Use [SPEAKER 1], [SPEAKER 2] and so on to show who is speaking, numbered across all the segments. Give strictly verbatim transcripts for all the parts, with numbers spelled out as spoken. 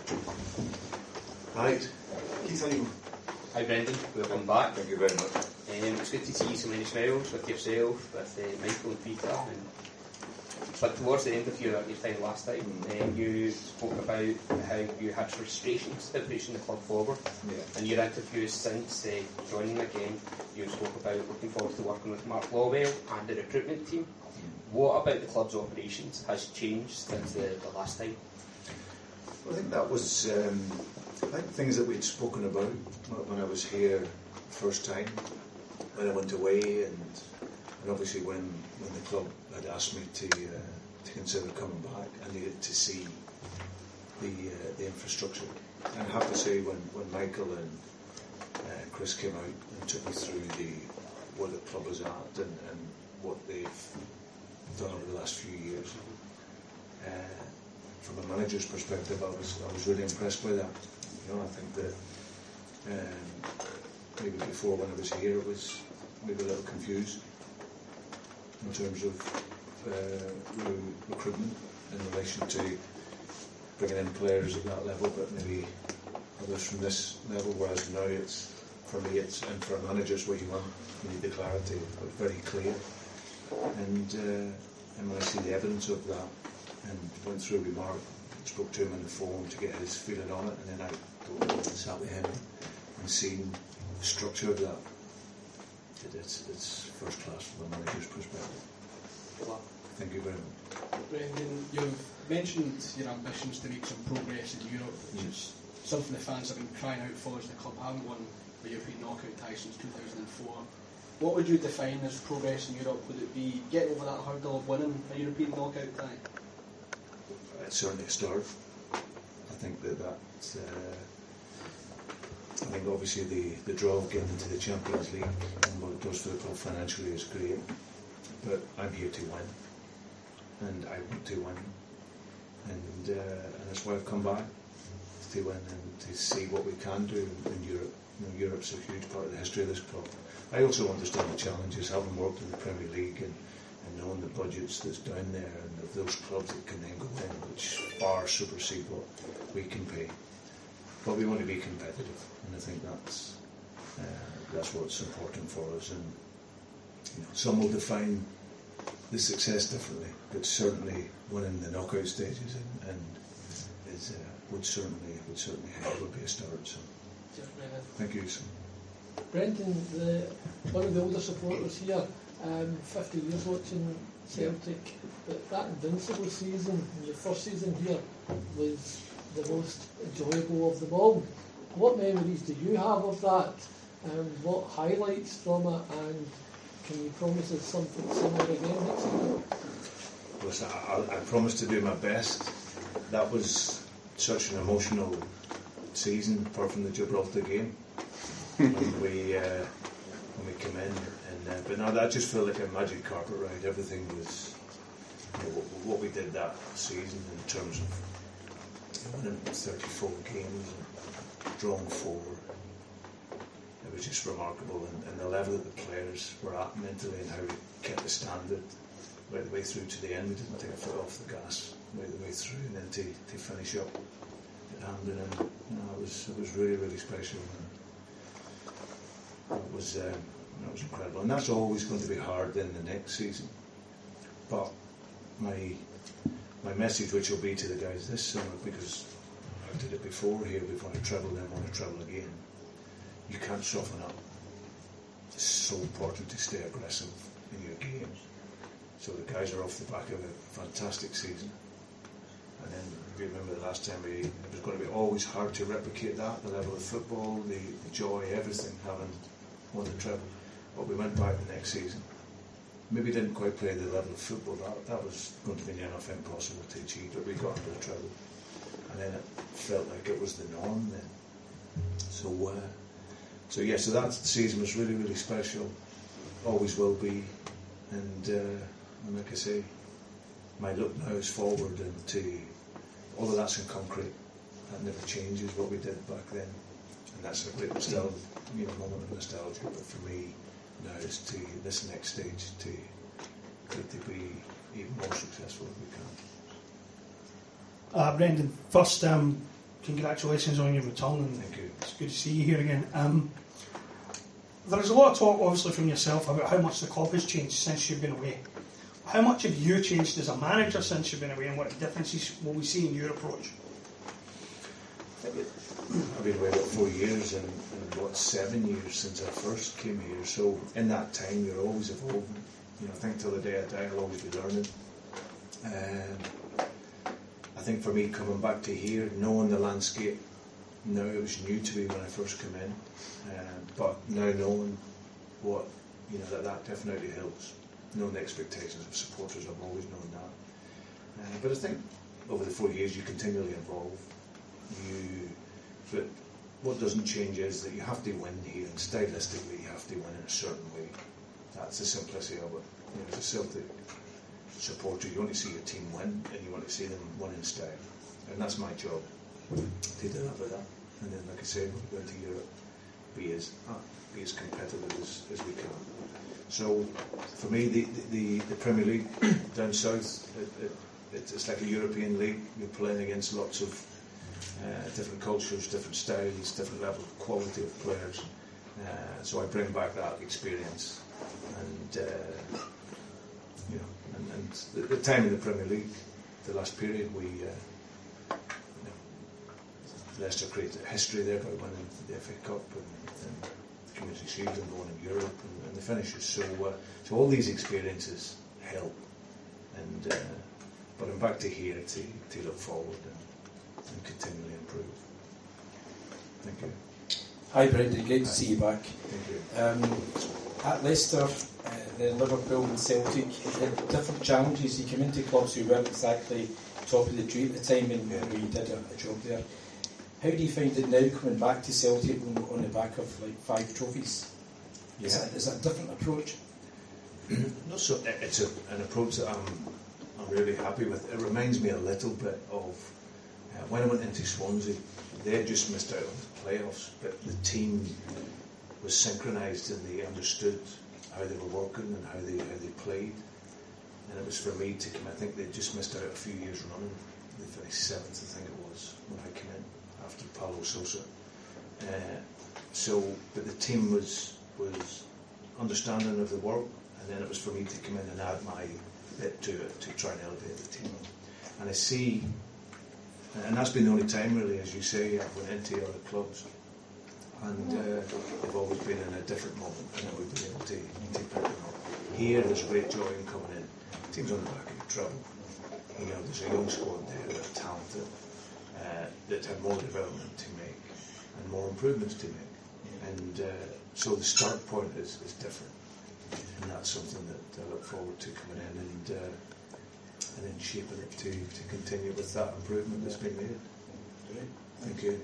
[SPEAKER 1] Right. Keith, on you.
[SPEAKER 2] Hi Brendan, welcome back.
[SPEAKER 1] Thank you very much.
[SPEAKER 2] Um, it's good to see so many smiles with yourself, with uh, Michael and Peter. And, but towards the end of your, your time last time, mm. um, you spoke about how you had frustrations about pushing the club forward.
[SPEAKER 1] Yeah.
[SPEAKER 2] And your interviews since uh, joining again, you spoke about looking forward to working with Mark Lawwell and the recruitment team. Mm. What about the club's operations has changed since the, the last time?
[SPEAKER 1] Well, I think that was um, I think things that we'd spoken about when I was here the first time, when I went away, and, and obviously when, when the club had asked me to uh, to consider coming back. I needed to see the uh, the infrastructure. And I have to say, when, when Michael and uh, Chris came out and took me through the where the club is at and, and what they've done over the last few years, uh, from a manager's perspective, I was I was really impressed by that. You know, I think that um, maybe before when I was here, it was maybe a little confused in terms of uh, re- recruitment in relation to bringing in players at that level, but maybe others from this level. Whereas now, it's for me, it's and for managers where you want you need the clarity. It was very clear, and uh, and when I see the evidence of that, and went through with Mark, spoke to him on the phone to get his feeling on it, and then I sat with him and seen the structure of that. It's, it's first class from a manager's perspective.
[SPEAKER 3] Well,
[SPEAKER 1] thank you very much.
[SPEAKER 3] Brendan, you've mentioned your ambitions to make some progress in Europe, which mm. is something the fans have been crying out for, as the club haven't won the European knockout tie since two thousand four. What would you define as progress in Europe? Would it be getting over that hurdle of winning a European knockout tie?
[SPEAKER 1] It's certainly a start. I think that that uh, I think obviously the, the draw of getting into the Champions League and what it does for the club financially is great, but I'm here to win, and I want to win, and, uh, and that's why I've come back, to win and to see what we can do in, in Europe. You know, Europe's a huge part of the history of this club. I also understand the challenges, having worked in the Premier League and, and knowing the budgets that's down there, and of those clubs that can then go in, which far supersede what we can pay. But we want to be competitive, and I think that's uh, that's what's important for us. And you know, some will define the success differently, but certainly winning the knockout stages and, and is uh, would certainly would certainly would be a start. So, thank you, son.
[SPEAKER 4] Brendan, the, one of the older supporters here, um, fifty years watching Celtic, but that invincible season, your first season here, was the most enjoyable of them all. What memories do you have of that? Um, what highlights from it, and can you promise us something similar again next year?
[SPEAKER 1] Listen, I, I promise to do my best. That was such an emotional season, apart from the Gibraltar game. when we uh, when we came in, and uh, but now that just felt like a magic carpet ride. Everything was, you know, what, what we did that season in terms of winning thirty-four games and drawing four. It was just remarkable, and, and the level that the players were at mentally, and how we kept the standard right the way through to the end. We didn't take a foot off the gas right the way through, and then to, to finish up at Hampden, and you know, it was it was really really special. And it was um, it was incredible, and that's always going to be hard in the next season. But my my message, which will be to the guys this summer, because I did it before here, we want to travel, then want to travel again. You can't soften up. It's so important to stay aggressive in your games. So the guys are off the back of a fantastic season, and then if you remember the last time we, it was going to be always hard to replicate that, the level of football, the, the joy, everything, having won the treble. But we went back the next season. Maybe didn't quite play the level of football, that, that was going to be near enough impossible to achieve, but we got into the treble. And then it felt like it was the norm then. So, uh, so yeah, so that season was really, really special. Always will be. And, uh, and like I say, my look now is forward, and to all of that's in concrete. That never changes what we did back then. And that's a great nostalgia, you know, moment of nostalgia. But for me now is to this next stage to to, to be even more successful if we can.
[SPEAKER 5] Uh, Brendan, first um, congratulations on your return, and
[SPEAKER 1] Thank you.
[SPEAKER 5] it's good to see you here again. Um, there is a lot of talk, obviously, from yourself about how much the club has changed since you've been away. How much have you changed as a manager since you've been away, and what differences will we see in your approach?
[SPEAKER 1] I think it, I've been away about four years and, and what, seven years since I first came here. So in that time, you're always evolving. You know, I think till the day I die, I'll always be learning. Um, I think for me, coming back to here, knowing the landscape, now it was new to me when I first came in, um, but now knowing what, you know, that that definitely helps. Knowing the expectations of supporters, I've always known that. Uh, but I think over the four years, you continually evolve. You, but what doesn't change is that you have to win here, and stylistically, you have to win in a certain way. That's the simplicity of it. You know, as a Celtic supporter, you want to see your team win, and you want to see them win in style. And that's my job, to do that with that. And then, like I said, when we go into Europe, be as, ah, be as competitive as, as we can. So, for me, the, the, the Premier League down south, it, it, it's like a European league. You're playing against lots of uh, different cultures, different styles, different level of quality of players. Uh, so I bring back that experience. And, uh, you know, and, and the, the time in the Premier League, the last period, we, uh, you know, Leicester created history there by winning the F A Cup and, and the Community Shield and going in Europe and, and the finishes. So, uh, so all these experiences help. And uh, but I'm back to here to, to look forward and, and continually improve. Thank you.
[SPEAKER 6] Hi Brendan, great to
[SPEAKER 1] Hi.
[SPEAKER 6] see you back.
[SPEAKER 1] Thank you.
[SPEAKER 6] Um, at Leicester, uh, then Liverpool and Celtic, you had different challenges. You came into clubs who weren't exactly top of the tree at the time, and
[SPEAKER 1] Yeah.
[SPEAKER 6] you know, you did a, a job there. How do you find it now coming back to Celtic on, on the back of like five trophies?
[SPEAKER 1] Yeah.
[SPEAKER 6] Is, that, is that a different approach?
[SPEAKER 1] No, so it's a, an approach that I'm, I'm really happy with. It reminds me a little bit of uh, when I went into Swansea. They had just missed out on the playoffs, but the team was synchronised and they understood how they were working and how they how they played. And it was for me to come. I think they just missed out a few years running. They finished seventh, I think it was, when I came in after Paulo Sousa. Uh, so, but the team was was understanding of the work. And then it was for me to come in and add my bit to it to try and elevate the team. And I see, and that's been the only time really, as you say, I've went into other clubs, and uh, they've always been in a different moment, and I would be able to, to pick them up. Here, there's great joy in coming in. The team's on the back of trouble. You know, there's a young squad there that are talented, uh, that have more development to make and more improvements to make. And uh, so the start point is, is different. And that's something that I look forward to coming in and uh, and then shaping it to, to continue with that improvement that's been made. Thank you.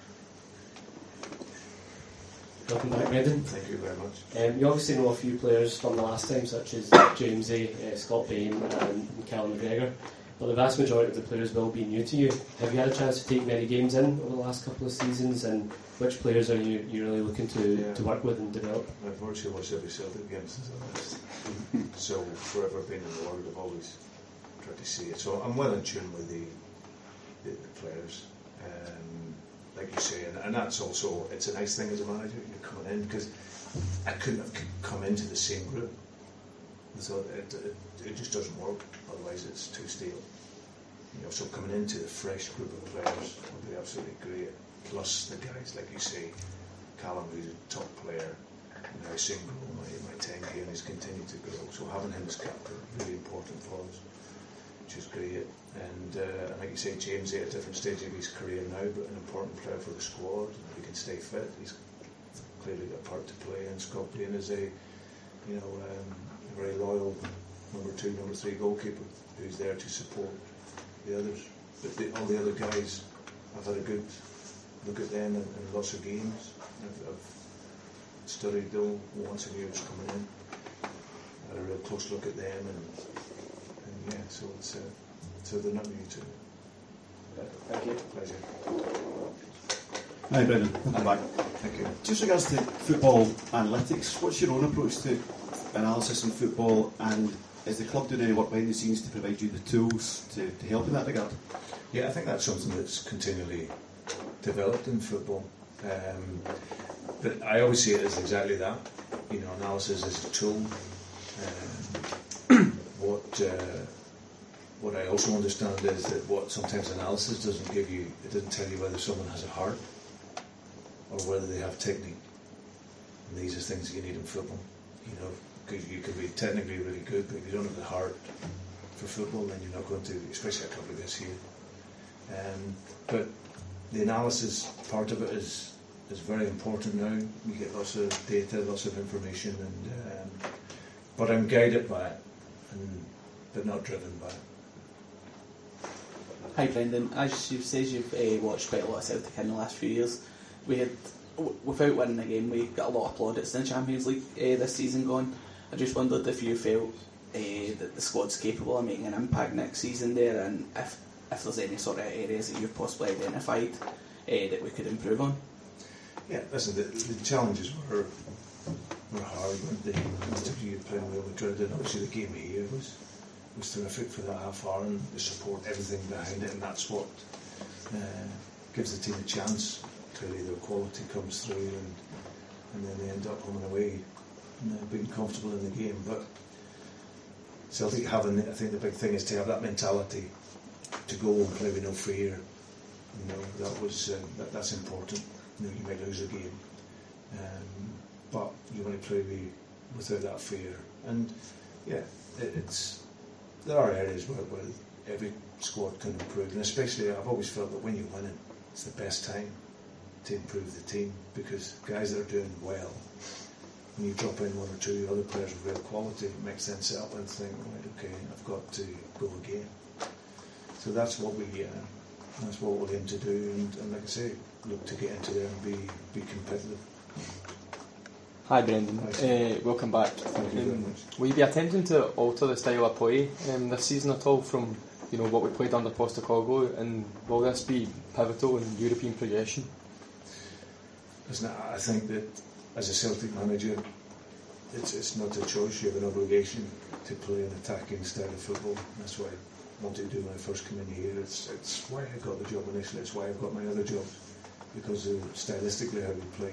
[SPEAKER 7] Welcome back, Brendan.
[SPEAKER 1] Thank you very much.
[SPEAKER 7] Um, you obviously know a few players from the last time, such as James A, uh, Scott Bain and Callum McGregor, but the vast majority of the players will be new to you. Have you had a chance to take many games in over the last couple of seasons, and which players are you, you really looking to,
[SPEAKER 1] Yeah.
[SPEAKER 7] to work with and develop?
[SPEAKER 1] I've virtually watched every Celtic game since I left. So forever being in the world, I've always tried to see it. So I'm well in tune with the the, the players, um, like you say, and, and that's also, it's a nice thing as a manager, you're coming in, because I couldn't have c- come into the same group. I thought it, it, it just doesn't work, otherwise it's too stale. You know, so coming into the fresh group of players would be absolutely great. Plus the guys, like you say, Callum, who's a top player, and now seeing grow my, my time here, and he's continued to grow. So having him as captain, really important for us, which is great. And uh, like you say, James at a different stage of his career now, but an important player for the squad. And if he can stay fit, he's clearly got a part to play. And Scott Bain is a, you know, um, a very loyal number two, number three goalkeeper who's there to support the others. But the, all the other guys, I've had a good look at them in, in lots of games. I've, I've studied them once I knew it was coming in. Had a real close look at them, and, and yeah, so it's uh, so they're not new to me.
[SPEAKER 7] Thank you.
[SPEAKER 1] Pleasure.
[SPEAKER 8] Hi Brendan, welcome back.
[SPEAKER 1] Thank you.
[SPEAKER 8] Just regards to football analytics, what's your own approach to analysis in football, and is the club doing any work behind the scenes to provide you the tools to, to help in that regard?
[SPEAKER 1] Yeah, I think that's something that's continually developed in football. Um, but I always see it as exactly that. You know, analysis is a tool. Um, what uh, what I also understand is that what sometimes analysis doesn't give you, it doesn't tell you whether someone has a heart or whether they have technique. And these are things that you need in football. You know, because you can be technically really good, but if you don't have the heart for football, then you're not going to, especially a club like this here. Um, but the analysis part of it is is very important now. You get lots of data, lots of information, and um, but I'm guided by it, and but not driven by it.
[SPEAKER 9] Hi Brendan, as you've said, you've uh, watched quite a lot of Celtic in the last few years. We had, w- without winning the game, we got a lot of plaudits in the Champions League uh, this season gone. I just wondered if you felt uh, that the squad's capable of making an impact next season there, and if if there's any sort of areas that you've possibly identified uh, that we could improve on.
[SPEAKER 1] Yeah, listen, the, the challenges were were hard. The interview playing Real Madrid, and obviously the game here was was terrific for that half hour, and the support, everything behind it, and that's what uh, gives the team a chance. Clearly, their quality comes through, and and then they end up home and away, and uh, being comfortable in the game. But Celtic having, I think the big thing is to have that mentality to go and play with no fear. You know, that was uh, that, that's important. You know, you might lose a game, um, but you want to play with, without that fear. And yeah, it, it's there are areas where, where every squad can improve, and especially I've always felt that when you're winning, it's the best time to improve the team, because guys that are doing well, when you drop in one or two other players of real quality, it makes them sit up and think, right, okay, I've got to go again. So that's what we uh, that's what we'll aim to do, and, and like I say, look to get into there and be be competitive.
[SPEAKER 10] Hi Brendan,
[SPEAKER 1] Hi,
[SPEAKER 10] uh, welcome back.
[SPEAKER 1] Thank you very
[SPEAKER 10] Um,
[SPEAKER 1] much.
[SPEAKER 10] will you be attempting to alter the style of play um, this season at all from you know what we played under Postecoglou, and will this be pivotal in European progression?
[SPEAKER 1] Listen, I think that as a Celtic manager, it's it's not a choice. You have an obligation to play an attacking style of football. That's why I wanted to do when I first came in here. It's it's why I got the job initially. It's why I've got my other jobs, because of stylistically how we play.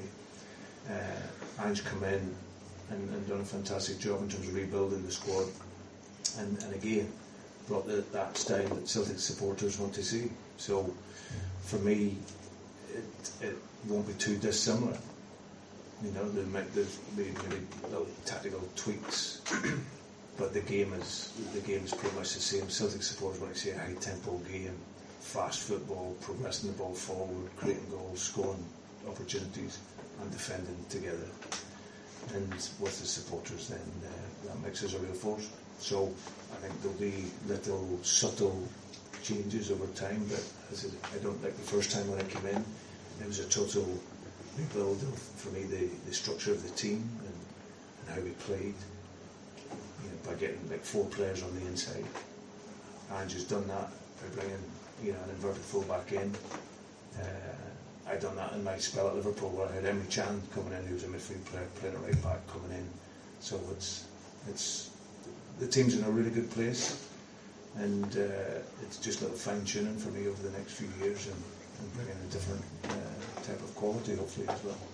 [SPEAKER 1] Uh, Ange come in and, and done a fantastic job in terms of rebuilding the squad, and, and again brought the, that style that Celtic supporters want to see. So for me, it, it won't be too dissimilar. You know, there might there's maybe little tactical tweaks, but the game is the game is pretty much the same. Celtic supporters want to see a high tempo game, fast football, progressing the ball forward, creating goals, scoring opportunities, and defending together. And with the supporters, then uh, that makes us a real force. So I think there'll be little subtle changes over time, but as I, I don't like the first time when I came in, it was a total rebuild of, for me, the, the structure of the team and, and how we played. You know, by getting like four players on the inside. Ange has done that by bringing, you know, an inverted full-back in. Uh, I'd done that in my spell at Liverpool, where I had Emre Can coming in, who was a midfield player, playing at right back, coming in. So it's it's the team's in a really good place, and uh, it's just a little fine tuning for me over the next few years, and, and bringing a different uh, type of quality, hopefully, as well.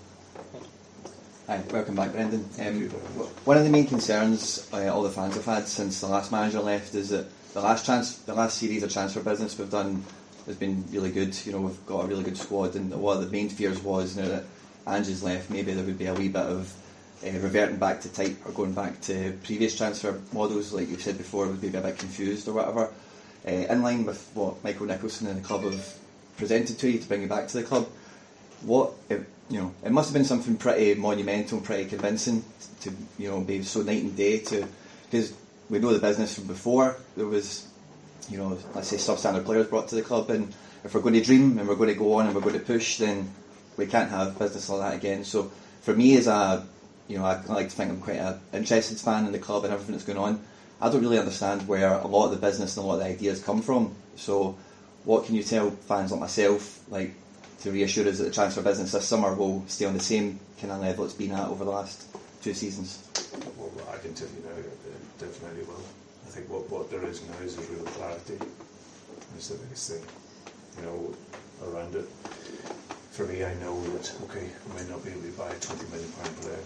[SPEAKER 11] Hi, welcome back, Brendan.
[SPEAKER 1] Thank
[SPEAKER 11] Um,
[SPEAKER 1] you very much.
[SPEAKER 11] one of the main concerns uh, all the fans have had since the last manager left is that the last trans- the last series of transfer business we've done has been really good. You know, we've got a really good squad, and one of the main fears was now that Ange has left, maybe there would be a wee bit of uh, reverting back to type or going back to previous transfer models, like you said before, would be a bit confused or whatever. Uh, in line with what Michael Nicholson and the club have presented to you to bring you back to the club, what it, you know, it must have been something pretty monumental, pretty convincing to you know be so night and day to, because we know the business from before. There was, you know, let's say substandard players brought to the club, and if we're going to dream and we're going to go on and we're going to push, then we can't have business like that again. So for me, as a, you know, I like to think I'm quite an interested fan in the club and everything that's going on. I don't really understand where a lot of the business and a lot of the ideas come from. So what can you tell fans like myself, like, to reassure us that the transfer business this summer will stay on the same kind of level it's been at over the last two seasons?
[SPEAKER 1] Well, I can tell you now, it definitely will. I think what, what there is now is a real clarity. That's the biggest thing, you know, around it. for me, I know that, okay, I may not be able to buy a twenty million pound player,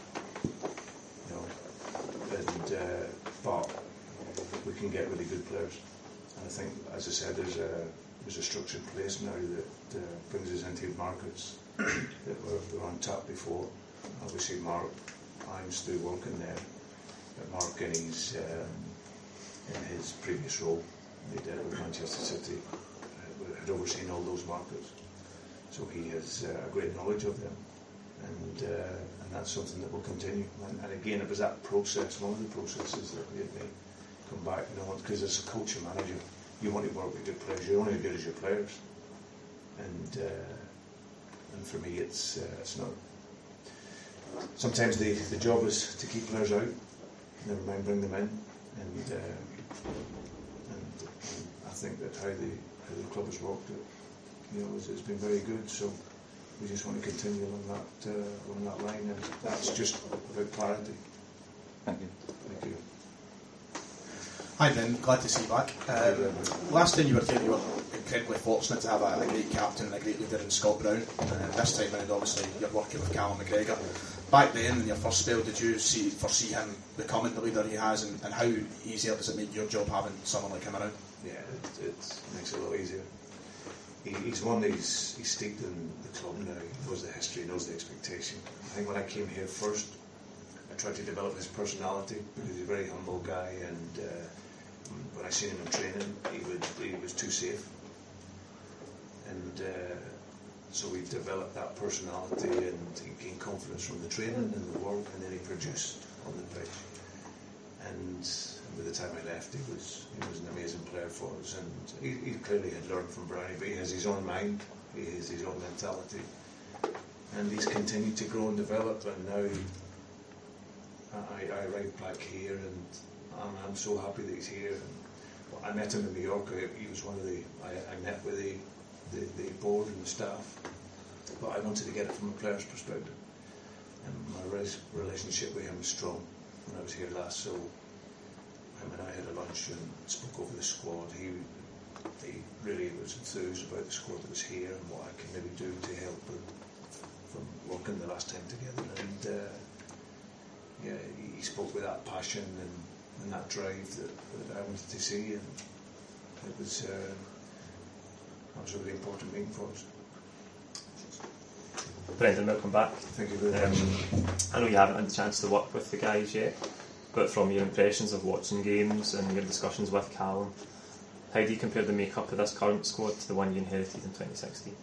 [SPEAKER 1] you know, and, uh, but we can get really good players. And I think, as I said, there's a, there's a structure in place now that uh, brings us into markets that were, were untapped before. Obviously, Mark, I'm still working there, but Mark in his, um, in his previous role, he did it with Manchester City, uh, had overseen all those markets. So he has uh, a great knowledge of them, and uh, and that's something that will continue. And, and again, it was that process, one of the processes that made me come back, you know, because as a coach and manager, you want to work with good players. You're only as good as your players, and uh, and for me, it's uh, it's not. Sometimes the the job is to keep players out, never mind bring them in, and uh, and, and I think that how the how the club has worked it. You know, it's, it's been very good, so we just want to continue along that uh, along that line, and that's just about clarity.
[SPEAKER 11] Thank you.
[SPEAKER 1] Thank you.
[SPEAKER 12] Hi Ben, glad to see you back. Um, last time you were here, you were incredibly fortunate to have a, a great captain and a great leader in Scott Brown. Uh, this time around, obviously, you're working with Callum McGregor. Back then, in your first spell, did you see foresee him becoming the leader he has, and, and how easier does it make your job having someone like him around?
[SPEAKER 1] Yeah, it, it makes it a lot easier. He, he's one that he's, he's steeped in the club now. He knows the history, he knows the expectation. I think when I came here first, I tried to develop his personality because he's a very humble guy, and uh, when I seen him in training, he would he was too safe, and uh, so we developed that personality, and he gained confidence from the training and the work, and then he produced on the pitch. And by the time I left, he was he was an amazing player for us, and he, he clearly had learned from Brownie, but he has his own mind, he has his own mentality, and he's continued to grow and develop, and now I, I arrived back here, and I'm, I'm so happy that he's here. And, well, I met him in Mallorca. He was one of the I, I met with the, the, the board and the staff, but I wanted to get it from a player's perspective, and my res- relationship with him was strong when I was here last, so him and I had a lunch and spoke over the squad. He he really was enthused about the squad that was here and what I can maybe do to help him from working the last time together. And uh, yeah, he, he spoke with that passion and, and that drive that, that I wanted to see, and it was uh, that was a really important meeting for us.
[SPEAKER 13] Brendan, welcome back.
[SPEAKER 1] Thank you very much.
[SPEAKER 13] Um, I know you haven't had the chance to work with the guys yet, but from your impressions of watching games and your discussions with Callum, how do you compare the makeup of this current squad to the one you inherited in twenty sixteen?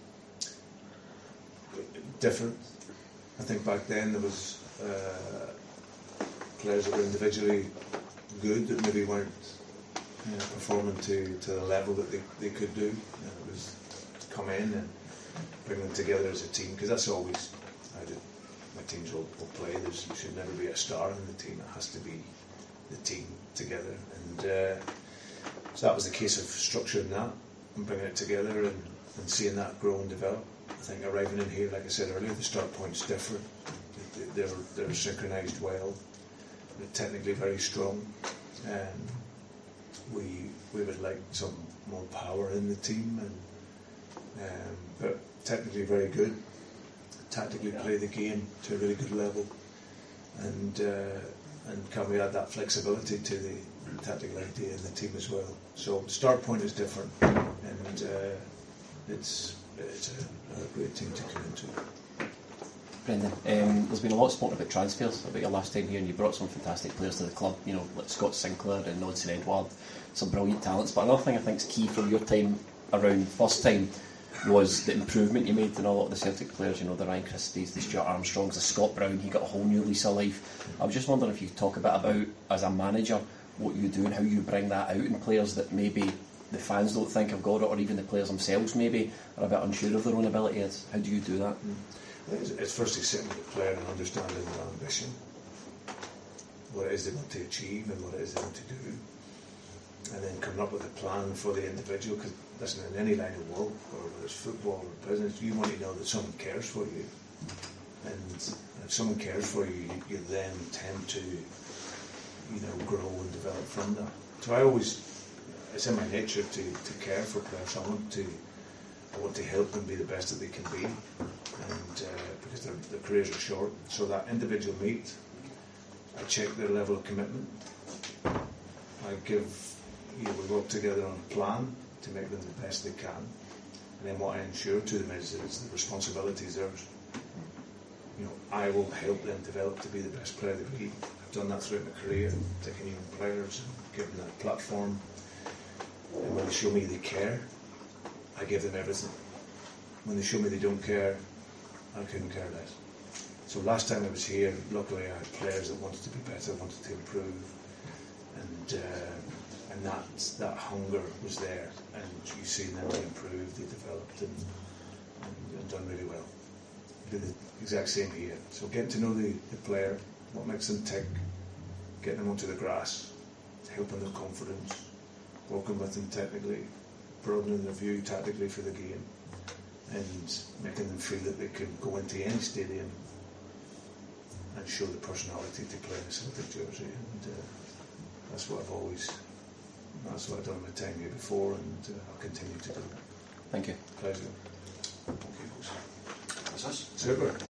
[SPEAKER 1] Different. I think back then there was uh, players that were individually good that maybe weren't you know, performing to, to the level that they, they could do. And it was to come in and bring them together as a team, because that's always how the, my teams will, will play. There's, there should never be a star in the team. It has to be the team together. And uh, so that was the case of structuring that and bringing it together and, and seeing that grow and develop. I think arriving in here, like I said earlier, the start point's different. They're, they're synchronised well. They're technically very strong. Um, we we would like some more power in the team, and um, but technically very good. Tactically play the game to a really good level, and uh, and can we add that flexibility to the tactical idea in the team as well? So the start point is different, and uh, it's it's a, a great team to come into.
[SPEAKER 14] Brendan, um, there's been a lot spoken about transfers about your last time here, and you brought some fantastic players to the club, you know, like Scott Sinclair and Nodson Edward, some brilliant talents. But another thing I think is key from your time around first time was the improvement you made in a lot of the Celtic players, you know, the Ryan Christies, the Stuart Armstrongs, the Scott Brown. He got a whole new lease of life. I was just wondering if you could talk a bit about, as a manager, what you do and how you bring that out in players that maybe the fans don't think have got it, or even the players themselves maybe are a bit unsure of their own abilities. How do you do that?
[SPEAKER 1] Mm. It's, it's firstly sitting with the player and understanding their ambition, what it is they want to achieve and what it is they want to do, and then coming up with a plan for the individual. Because listen, in any line of work, or whether it's football or business, you want to know that someone cares for you, and if someone cares for you, you, you then tend to, you know, grow and develop from that. So I always, it's in my nature to, to care for players. I want to I want to help them be the best that they can be, and uh, because their, their careers are short. So that individual meet, I check their level of commitment. I give, you know, we work together on a plan to make them the best they can. And then what I ensure to them is, is the responsibility is theirs. You know, I will help them develop to be the best player they can be. I've done that throughout my career, taking young players and giving them a platform. And when they show me they care, I give them everything. When they show me they don't care, I couldn't care less. So last time I was here, luckily I had players that wanted to be better, wanted to improve, and uh, and that that hunger was there. And you see them, they improved, they developed, and, and, and done really well. Did the exact same here. So getting to know the, the player, what makes them tick, getting them onto the grass, helping their confidence, working with them technically, broadening their view tactically for the game, and making them feel that they can go into any stadium and show the personality to play in a Celtic jersey. And uh, that's what I've always, that's what I've done in my time here before, and uh, I'll continue to do.
[SPEAKER 14] Thank you.
[SPEAKER 1] Pleasure.
[SPEAKER 8] That's us.
[SPEAKER 1] Super.